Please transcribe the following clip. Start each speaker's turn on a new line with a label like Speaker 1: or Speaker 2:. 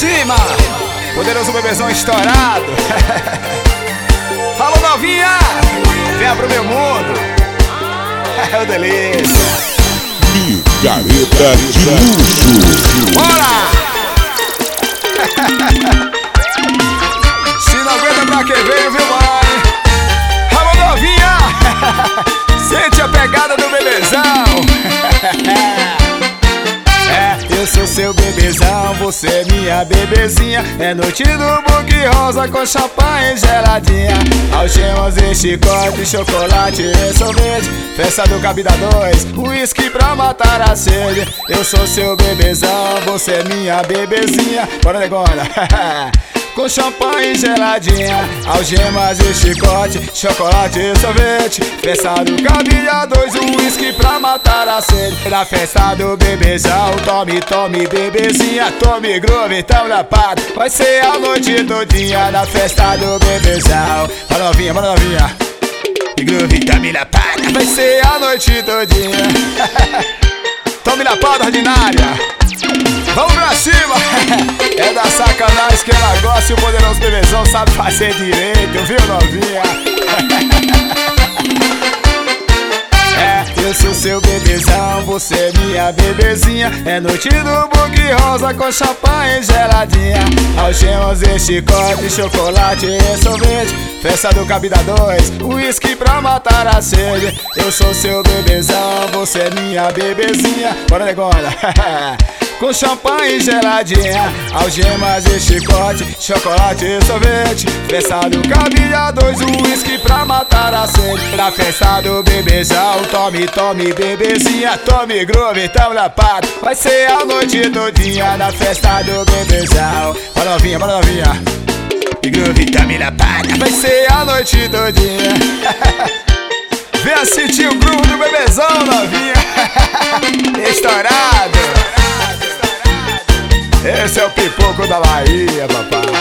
Speaker 1: cima, poderoso bebezão estourado. Alô novinha, venha pro meu mundo. É o delícia.
Speaker 2: Micareta de luxo.
Speaker 1: Bora! Se não aguenta pra que veio, viu, mãe? Alô novinha, sente a pegada do bebezão. Eu sou seu bebezão, você é minha bebezinha. É noite do buque rosa com champanhe geladinha, algemas e chicote, chocolate e sorvete, festa do Cabida 2, uísque pra matar a sede. Eu sou seu bebezão, você é minha bebezinha. Bora negona. Com champanhe geladinha, algemas e chicote, chocolate e sorvete, festa do Cabida 2, uísque pra matar a sede. Na festa do bebezão, tome, tome bebezinha, tome groove, tamo na pata. Vai ser a noite todinha na festa do bebezão. Bora novinha, bora novinha. E groove, tome na pata. Vai ser a noite todinha. Tome na pata ordinária. Vamos pra cima! É da sacanagem que ela gosta e o poderoso bebezão sabe fazer direito, viu novinha? Eu sou seu bebezão, você é minha bebezinha. É noite do buque rosa com champanhe geladinha, algemas e chicote, chocolate e sorvete, festa do Cabida 2, uísque pra matar a sede. Eu sou seu bebezão, você é minha bebezinha. Bora negona. Com champanhe geladinha, algemas e chicote, chocolate e sorvete, festa do Cabida 2, uísque pra matar a sede. Na festa do bebezão, tome, tome bebezinha, tome groove, tamo na pata. Vai ser a noite todinha na festa do bebezão. Bora novinha, bora novinha. E groove, tamo na pata. Vai ser a noite todinha. Vem assistir o groove do bebezão, novinha. Estourado. Esse é o pipoco da Bahia, papai.